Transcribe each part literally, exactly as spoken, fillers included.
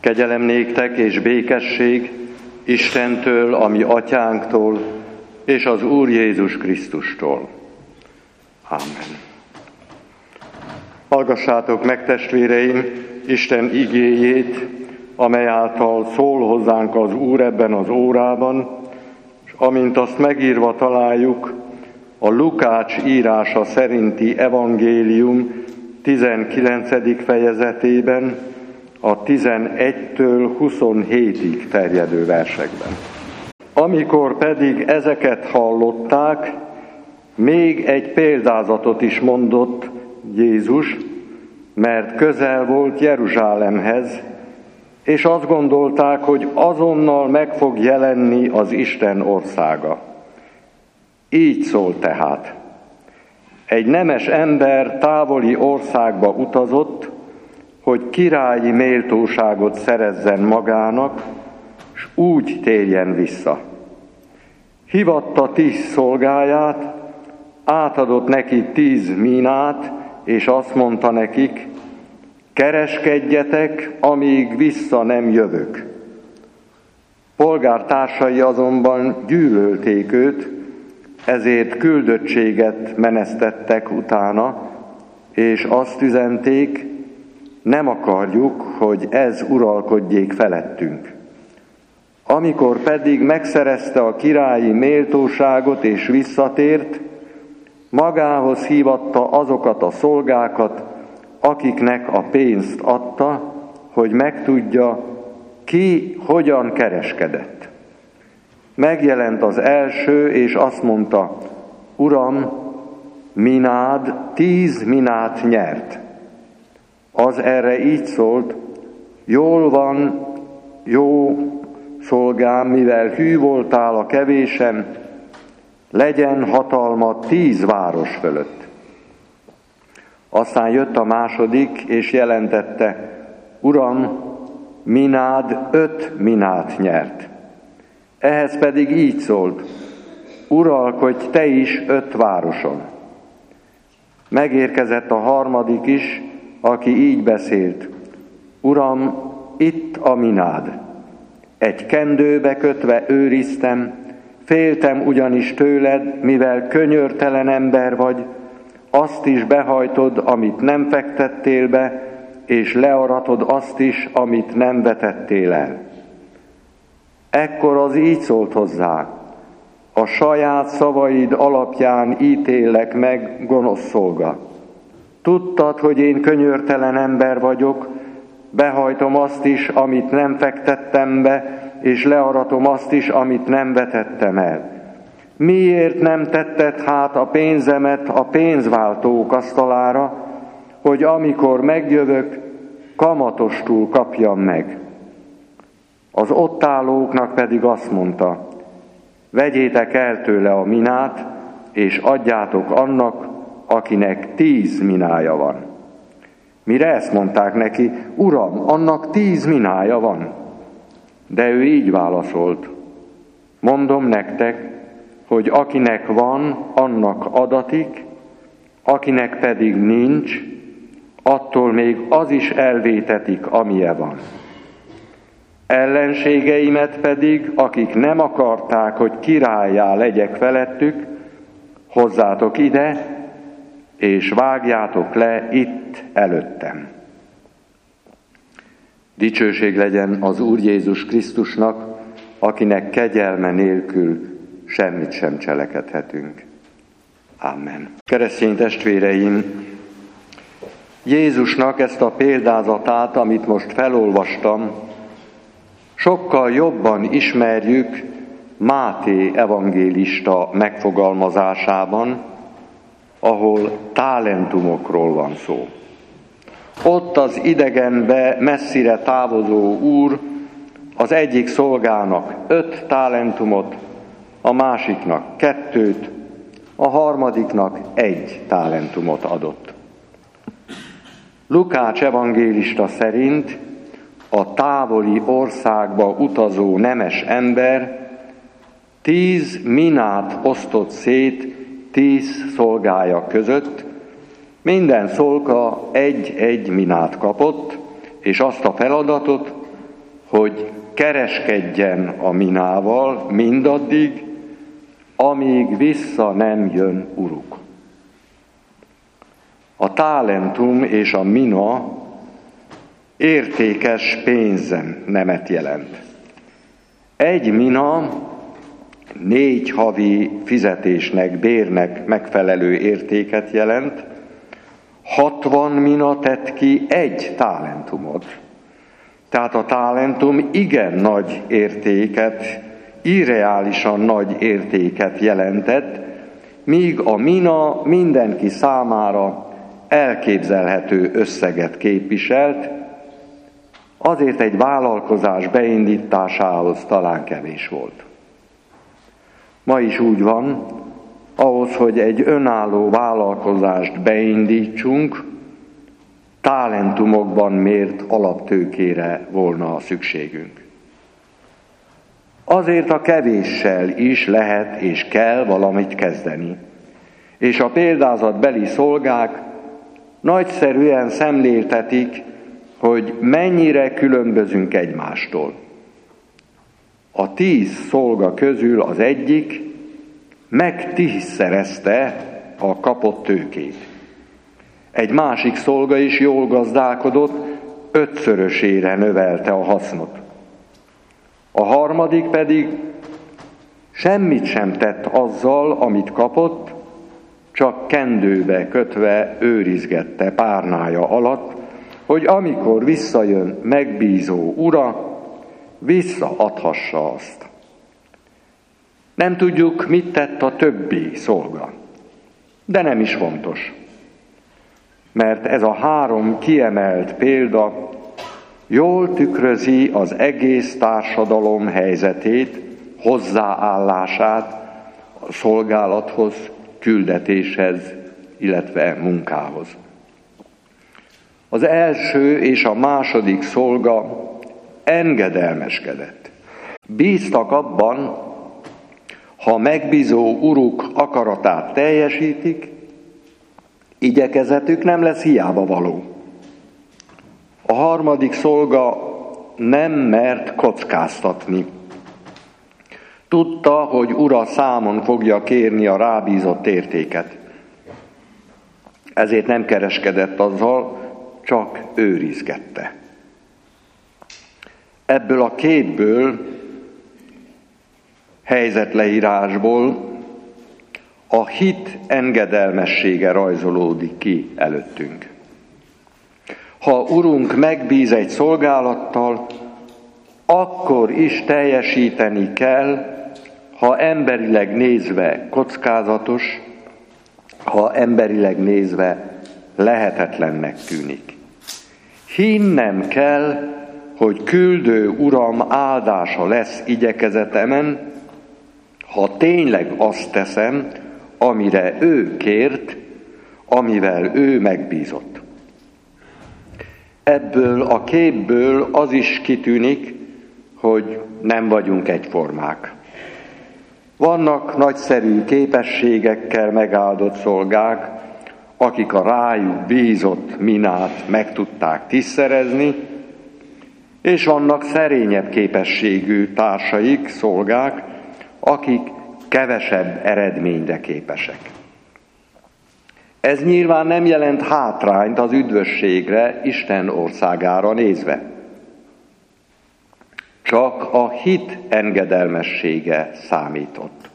Kegyelem néktek és békesség Istentől, a mi atyánktól, és az Úr Jézus Krisztustól. Ámen. Hallgassátok meg, testvéreim, Isten igéjét, amely által szól hozzánk az Úr ebben az órában, és amint azt megírva találjuk a Lukács írása szerinti evangélium tizenkilencedik fejezetében, a tizenegytől huszonhétig terjedő versekben. Amikor pedig ezeket hallották, még egy példázatot is mondott Jézus, mert közel volt Jeruzsálemhez, és azt gondolták, hogy azonnal meg fog jelenni az Isten országa. Így szól tehát. Egy nemes ember távoli országba utazott, hogy királyi méltóságot szerezzen magának, s úgy térjen vissza. Hívatta tíz szolgáját, átadott neki tíz mínát, és azt mondta nekik, kereskedjetek, amíg vissza nem jövök. Polgártársai azonban gyűlölték őt, ezért küldöttséget menesztettek utána, és azt üzenték, nem akarjuk, hogy ez uralkodjék felettünk. Amikor pedig megszerezte a királyi méltóságot és visszatért, magához hívatta azokat a szolgákat, akiknek a pénzt adta, hogy megtudja, ki hogyan kereskedett. Megjelent az első, és azt mondta, Uram, minád tíz minát nyert. Az erre így szólt, jól van, jó szolgám, mivel hű voltál a kevésen, legyen hatalma tíz város fölött. Aztán jött a második, és jelentette, Uram, minád öt minát nyert. Ehhez pedig így szólt, uralkodj te is öt városon. Megérkezett a harmadik is, aki így beszélt, Uram, itt a minád. Egy kendőbe kötve őriztem, féltem ugyanis tőled, mivel könyörtelen ember vagy, azt is behajtod, amit nem fektettél be, és learatod azt is, amit nem vetettél el. Ekkor az így szólt hozzá, a saját szavaid alapján ítélek meg, gonosz szolga. Tudtad, hogy én könyörtelen ember vagyok, behajtom azt is, amit nem fektettem be, és learatom azt is, amit nem vetettem el. Miért nem tetted hát a pénzemet a pénzváltók asztalára, hogy amikor megjövök, kamatostul kapjam meg? Az ott állóknak pedig azt mondta, vegyétek el tőle a minát, és adjátok annak, akinek tíz minája van. Mire ezt mondták neki, Uram, annak tíz minája van. De ő így válaszolt, mondom nektek, hogy akinek van, annak adatik, akinek pedig nincs, attól még az is elvétetik, amilye van. Ellenségeimet pedig, akik nem akarták, hogy királlyá legyek felettük, hozzátok ide, és vágjátok le itt előttem. Dicsőség legyen az Úr Jézus Krisztusnak, akinek kegyelme nélkül semmit sem cselekedhetünk. Amen. Keresztény testvéreim, Jézusnak ezt a példázatát, amit most felolvastam, sokkal jobban ismerjük Máté evangélista megfogalmazásában, ahol talentumokról van szó. Ott az idegenbe messzire távozó úr az egyik szolgának öt talentumot, a másiknak kettőt, a harmadiknak egy talentumot adott. Lukács evangélista szerint a távoli országba utazó nemes ember tíz minát osztott szét tíz szolgája között, minden szolga egy-egy minát kapott, és azt a feladatot, hogy kereskedjen a minával mindaddig, amíg vissza nem jön uruk. A talentum és a mina értékes pénzen nemet jelent. Egy mina négy havi fizetésnek, bérnek megfelelő értéket jelent, hatvan mina tett ki egy talentumot. Tehát a talentum igen nagy értéket, irreálisan nagy értéket jelentett, míg a mina mindenki számára elképzelhető összeget képviselt, azért egy vállalkozás beindításához talán kevés volt. Ma is úgy van, ahhoz, hogy egy önálló vállalkozást beindítsunk, talentumokban mért alaptőkére volna szükségünk. Azért a kevéssel is lehet és kell valamit kezdeni. És a példázatbeli szolgák nagyszerűen szemléltetik, hogy mennyire különbözünk egymástól. A tíz szolga közül az egyik megtízszerezte a kapott tőkét. Egy másik szolga is jól gazdálkodott, ötszörösére növelte a hasznot. A harmadik pedig semmit sem tett azzal, amit kapott, csak kendőbe kötve őrizgette párnája alatt, hogy amikor visszajön megbízó ura, visszaadhassa azt. Nem tudjuk, mit tett a többi szolga, de nem is fontos. Mert ez a három kiemelt példa jól tükrözi az egész társadalom helyzetét, hozzáállását a szolgálathoz, küldetéshez, illetve munkához. Az első és a második szolga engedelmeskedett. Bíztak abban, ha megbízó uruk akaratát teljesítik, igyekezetük nem lesz hiába való. A harmadik szolga nem mert kockáztatni. Tudta, hogy ura számon fogja kérni a rábízott értéket. Ezért nem kereskedett azzal, csak őrizgette. Ebből a képből, helyzetleírásból a hit engedelmessége rajzolódik ki előttünk. Ha urunk megbíz egy szolgálattal, akkor is teljesíteni kell, ha emberileg nézve kockázatos, ha emberileg nézve lehetetlennek tűnik. Hinnem kell, hogy küldő uram áldása lesz igyekezetemen, ha tényleg azt teszem, amire ő kért, amivel ő megbízott. Ebből a képből az is kitűnik, hogy nem vagyunk egyformák. Vannak nagyszerű képességekkel megáldott szolgák, akik a rájuk bízott minát meg tudták tízszerezni, és vannak szerényebb képességű társaik, szolgák, akik kevesebb eredményre képesek. Ez nyilván nem jelent hátrányt az üdvösségre, Isten országára nézve. Csak a hit engedelmessége számított.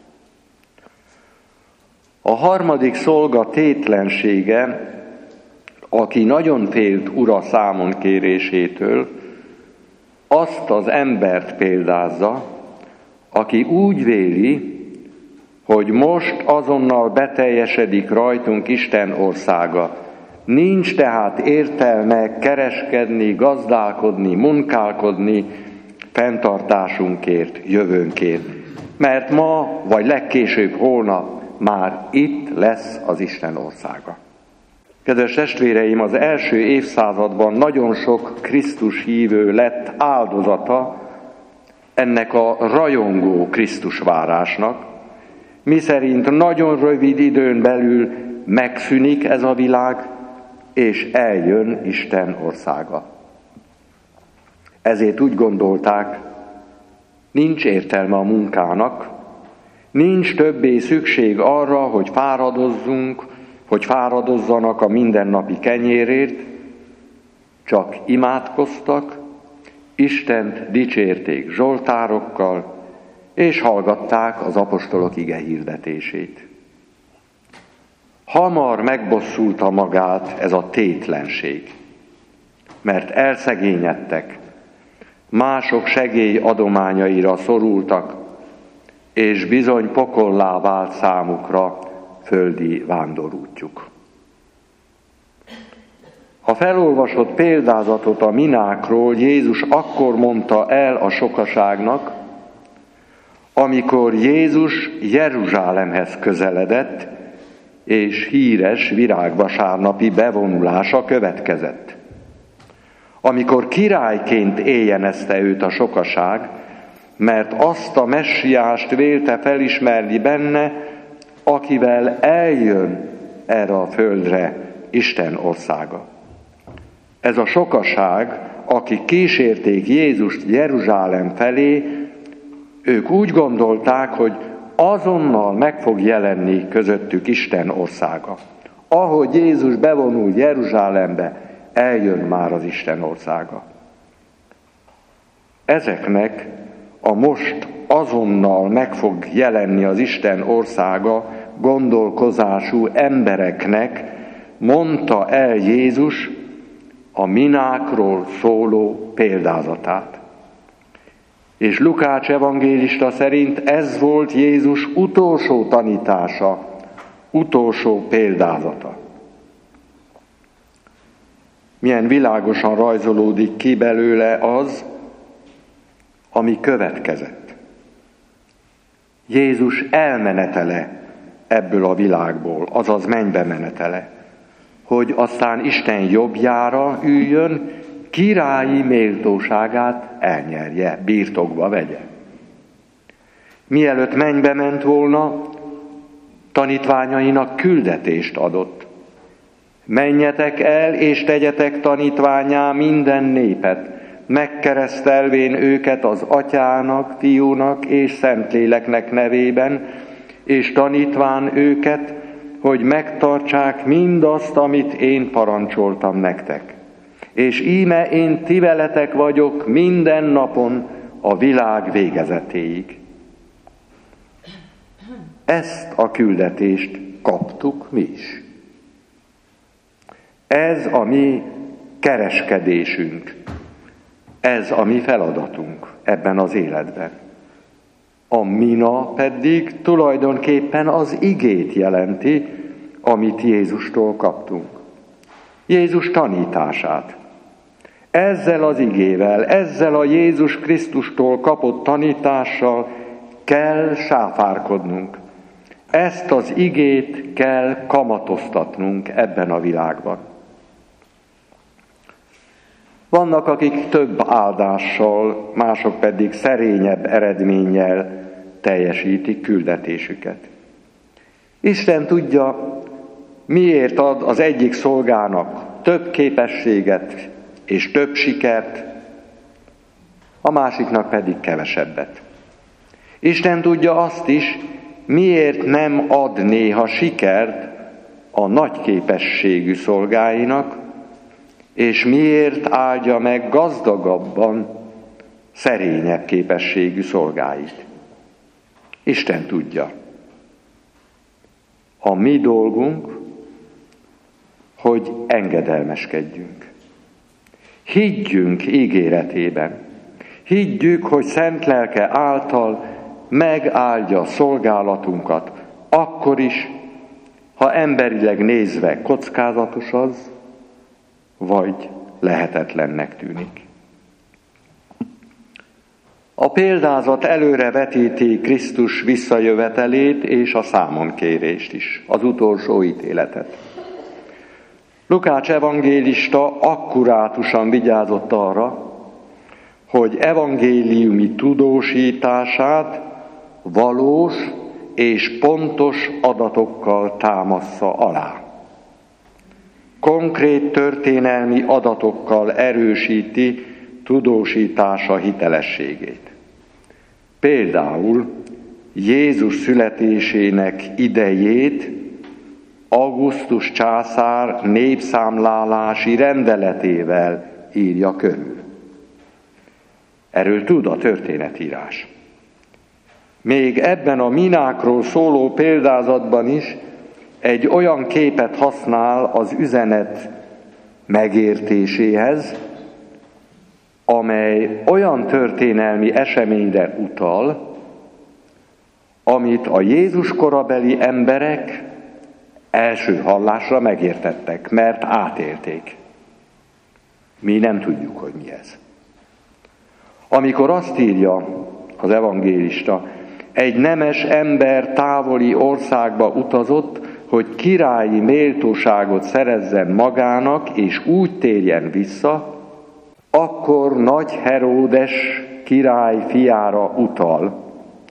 A harmadik szolga tétlensége, aki nagyon félt ura számon kérésétől, azt az embert példázza, aki úgy véli, hogy most azonnal beteljesedik rajtunk Isten országa. Nincs tehát értelme kereskedni, gazdálkodni, munkálkodni fenntartásunkért, jövőnkért. Mert ma, vagy legkésőbb holnap már itt lesz az Isten országa. Kedves testvéreim, az első évszázadban nagyon sok Krisztus hívő lett áldozata ennek a rajongó Krisztus várásnak, miszerint nagyon rövid időn belül megszűnik ez a világ, és eljön Isten országa. Ezért úgy gondolták, nincs értelme a munkának, nincs többé szükség arra, hogy fáradozzunk, hogy fáradozzanak a mindennapi kenyérért, csak imádkoztak, Istent dicsérték zsoltárokkal, és hallgatták az apostolok ige hirdetését. Hamar megbosszulta magát ez a tétlenség, mert elszegényedtek, mások segély adományaira szorultak, és bizony pokollá vált számukra földi vándorútjuk. A felolvasott példázatot a minákról Jézus akkor mondta el a sokaságnak, amikor Jézus Jeruzsálemhez közeledett, és híres virágvasárnapi bevonulása következett. Amikor királyként éjjenezte őt a sokaság, mert azt a messiást vélte felismerni benne, akivel eljön erre a földre Isten országa. Ez a sokaság, akik kísérték Jézust Jeruzsálem felé, ők úgy gondolták, hogy azonnal meg fog jelenni közöttük Isten országa. Ahogy Jézus bevonul Jeruzsálembe, eljön már az Isten országa. Ezeknek a most azonnal meg fog jelenni az Isten országa gondolkozású embereknek mondta el Jézus a minákról szóló példázatát. És Lukács evangélista szerint ez volt Jézus utolsó tanítása, utolsó példázata. Milyen világosan rajzolódik ki belőle az, ami következett. Jézus elmenetele ebből a világból, azaz mennybe menetele, hogy aztán Isten jobbjára üljön, királyi méltóságát elnyerje, birtokba vegye. Mielőtt mennybe ment volna, tanítványainak küldetést adott. Menjetek el, és tegyetek tanítvánnyá minden népet, megkeresztelvén őket az Atyának, Fiúnak és Szentléleknek nevében, és tanítván őket, hogy megtartsák mindazt, amit én parancsoltam nektek. És íme én ti veletek vagyok minden napon a világ végezetéig. Ezt a küldetést kaptuk mi is. Ez a mi kereskedésünk, ez a mi feladatunk ebben az életben. A mina pedig tulajdonképpen az igét jelenti, amit Jézustól kaptunk. Jézus tanítását. Ezzel az igével, ezzel a Jézus Krisztustól kapott tanítással kell sáfárkodnunk. Ezt az igét kell kamatoztatnunk ebben a világban. Vannak, akik több áldással, mások pedig szerényebb eredménnyel teljesítik küldetésüket. Isten tudja, miért ad az egyik szolgának több képességet és több sikert, a másiknak pedig kevesebbet. Isten tudja azt is, miért nem ad néha sikert a nagy képességű szolgáinak, és miért áldja meg gazdagabban szerényebb képességű szolgáit. Isten tudja. A mi dolgunk, hogy engedelmeskedjünk. Higgyünk ígéretében. Higgyük, hogy szent lelke által megáldja szolgálatunkat, akkor is, ha emberileg nézve kockázatos az, vagy lehetetlennek tűnik. A példázat előre vetíti Krisztus visszajövetelét és a számonkérést is, az utolsó ítéletet. Lukács evangélista akkurátusan vigyázott arra, hogy evangéliumi tudósítását valós és pontos adatokkal támassza alá. Konkrét történelmi adatokkal erősíti tudósítása hitelességét. Például Jézus születésének idejét Augustus császár népszámlálási rendeletével írja körül. Erről tud a történetírás. Még ebben a minákról szóló példázatban is egy olyan képet használ az üzenet megértéséhez, amely olyan történelmi eseményre utal, amit a Jézus korabeli emberek első hallásra megértettek, mert átélték. Mi nem tudjuk, hogy mi ez. Amikor azt írja az evangélista, egy nemes ember távoli országba utazott, hogy királyi méltóságot szerezzen magának, és úgy térjen vissza, akkor nagy Heródes király fiára utal,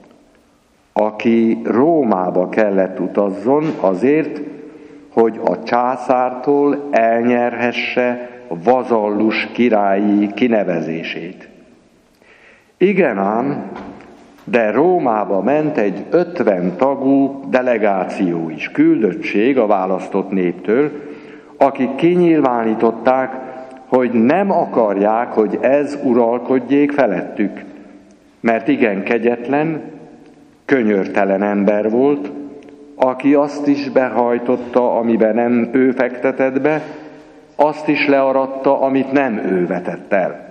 aki Rómába kellett utazzon azért, hogy a császártól elnyerhesse vazallus királyi kinevezését. Igen ám, de Rómába ment egy ötven tagú delegáció is, küldöttség a választott néptől, akik kinyilvánították, hogy nem akarják, hogy ez uralkodjék felettük, mert igen kegyetlen, könyörtelen ember volt, aki azt is behajtotta, amiben nem ő fektetett be, azt is learatta, amit nem ő vetett el.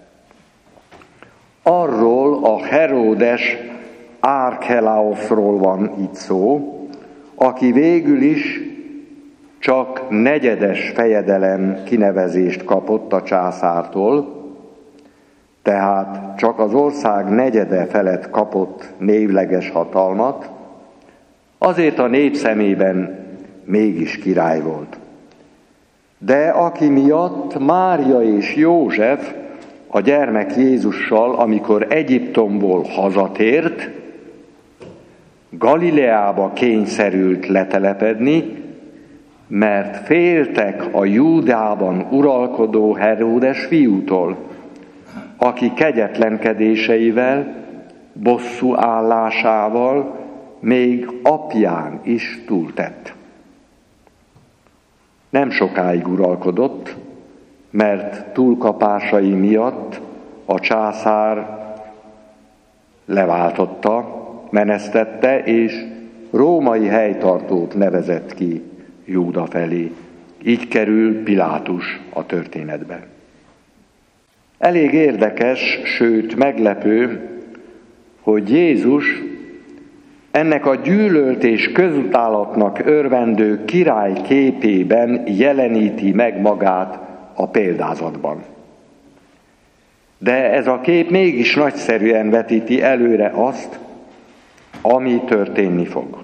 Arról a Heródes Archelausról van itt szó, aki végül is csak negyedes fejedelem kinevezést kapott a császártól, tehát csak az ország negyede felett kapott névleges hatalmat, azért a nép szemében mégis király volt. De aki miatt Mária és József a gyermek Jézussal, amikor Egyiptomból hazatért, Galileába kényszerült letelepedni, mert féltek a Júdában uralkodó Heródes fiútól, aki kegyetlenkedéseivel, bosszú állásával még apján is túltett. Nem sokáig uralkodott, mert túlkapásai miatt a császár leváltotta, menesztette, és római helytartót nevezett ki Júda felé. Így kerül Pilátus a történetbe. Elég érdekes, sőt meglepő, hogy Jézus ennek a gyűlölt és közutálatnak örvendő király képében jeleníti meg magát a példázatban. De ez a kép mégis nagyszerűen vetíti előre azt, ami történni fog.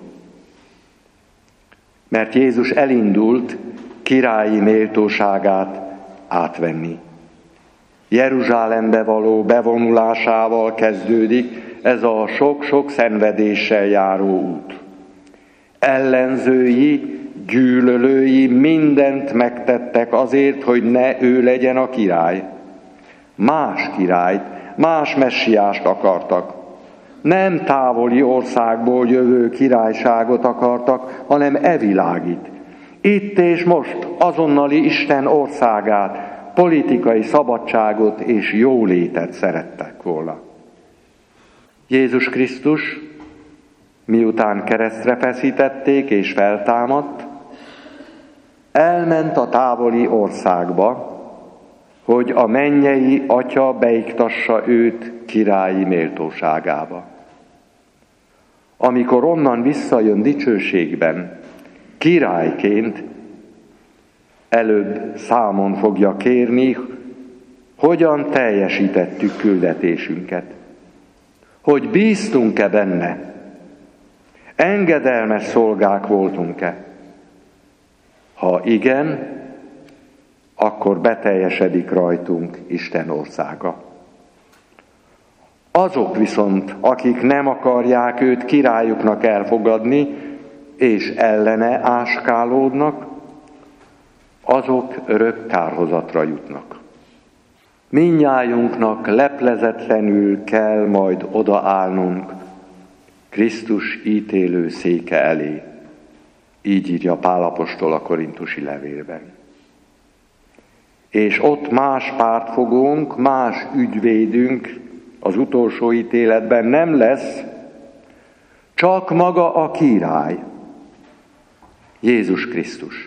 Mert Jézus elindult királyi méltóságát átvenni. Jeruzsálembe való bevonulásával kezdődik ez a sok-sok szenvedéssel járó út. Ellenzői, gyűlölői mindent megtettek azért, hogy ne ő legyen a király. Más királyt, más messiást akartak. Nem távoli országból jövő királyságot akartak, hanem evilágit. Itt és most azonnali Isten országát, politikai szabadságot és jólétet szerettek volna. Jézus Krisztus, miután keresztre feszítették és feltámadt, elment a távoli országba, hogy a mennyei Atya beiktassa őt királyi méltóságába. Amikor onnan visszajön dicsőségben, királyként, előbb számon fogja kérni, hogyan teljesítettük küldetésünket. Hogy bíztunk-e benne? Engedelmes szolgák voltunk-e? Ha igen, akkor beteljesedik rajtunk Isten országa. Azok viszont, akik nem akarják őt királyuknak elfogadni, és ellene áskálódnak, azok örök kárhozatra jutnak. mindnyájunknak leplezetlenül kell majd odaállnunk Krisztus ítélő széke elé. Így írja Pál apostol a korintusi levélben. És ott más pártfogónk, más ügyvédünk az utolsó ítéletben nem lesz, csak maga a király, Jézus Krisztus,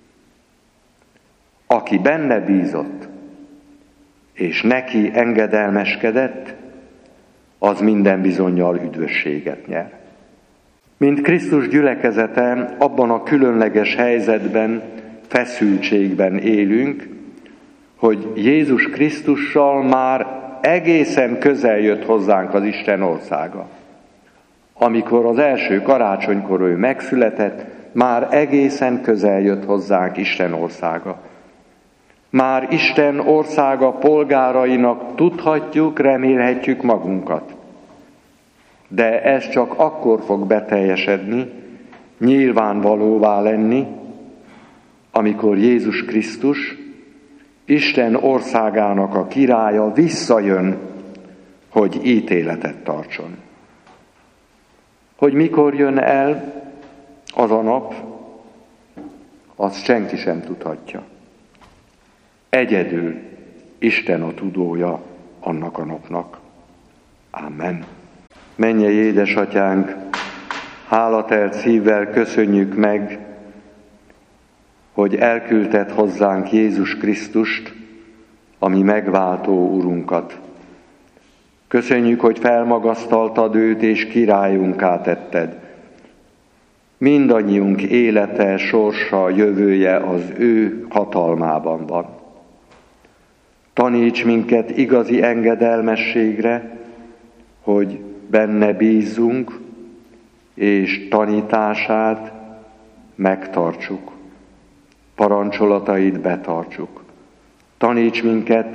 aki benne bízott, és neki engedelmeskedett, az minden bizonnyal üdvösséget nyer. Mint Krisztus gyülekezete, abban a különleges helyzetben, feszültségben élünk, hogy Jézus Krisztussal már egészen közel jött hozzánk az Isten országa. Amikor az első karácsonykor ő megszületett, már egészen közel jött hozzánk Isten országa. Már Isten országa polgárainak tudhatjuk, remélhetjük magunkat. De ez csak akkor fog beteljesedni, nyilvánvalóvá lenni, amikor Jézus Krisztus, Isten országának a királya visszajön, hogy ítéletet tartson. Hogy mikor jön el az a nap, azt senki sem tudhatja. Egyedül Isten a tudója annak a napnak. Amen. Mennyei édesatyánk, hálatelt szívvel köszönjük meg, hogy elküldted hozzánk Jézus Krisztust, a mi megváltó Urunkat. Köszönjük, hogy felmagasztaltad őt és királyunká tetted. Mindannyiunk élete, sorsa, jövője az ő hatalmában van. Taníts minket igazi engedelmességre, hogy benne bízzunk, és tanítását megtartsuk. Parancsolatait betartsuk. Taníts minket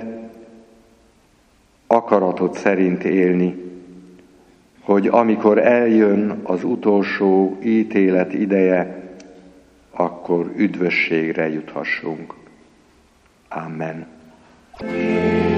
akaratod szerint élni, hogy amikor eljön az utolsó ítélet ideje, akkor üdvösségre juthassunk. Amen.